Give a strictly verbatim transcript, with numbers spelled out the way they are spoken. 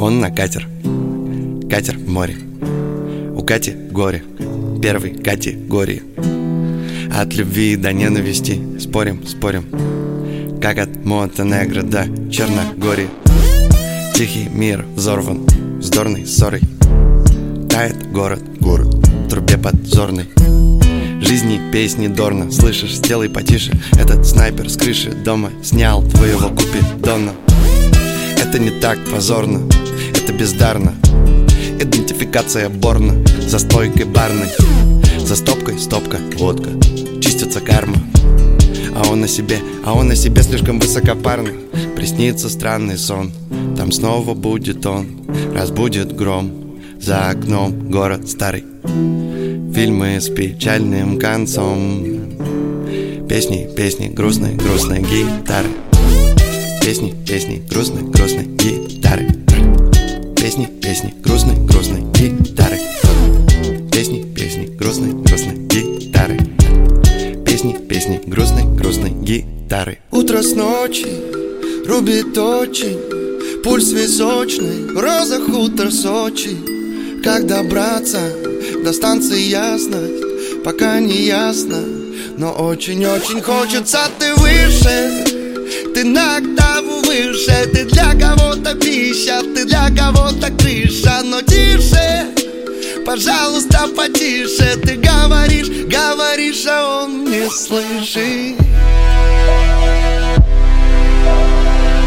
Он на катер, катер в море. У Кати горе, первой категории. От любви до ненависти спорим, спорим, как от Монтенегро до Черногории. Тихий мир взорван вздорной ссорой. Тает город, город в трубе подзорной. Жизни песни Дорна, слышишь, сделай потише. Этот снайпер с крыши дома снял твоего купидона. Это не так позорно, это бездарно. Идентификация Борна за стойкой барной. За стопкой стопка, водка, чистится карма. А он на себе, а он на себе слишком высокопарно. Приснится странный сон, там снова будет он. Разбудит гром, за окном город старый. Фильмы с печальным концом. Песни, песни, грустные, грустные гитары. Песни, песни, грустные, грустные гитары. Песни, песни, грустные, грустные гитары. Песни, песни, грустные, грустные гитары. Песни, песни, грустные, грустные гитары. Утро с ночи рубит очень, пульс височный, роза хутор Сочи. Как добраться до станции ясность, пока не ясно, но очень-очень хочется. Ты выше, ты на октаву выше. Ты для кого-то пища, ты для кого-то крыша. Но тише, пожалуйста, потише. Ты говоришь, говоришь, а он не слышит.